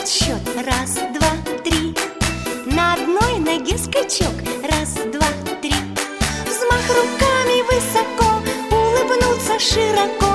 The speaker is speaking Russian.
отсчет. Раз, два, три. На одной ноге скачок. Раз, два, три. Взмах руками высоко, улыбнуться широко.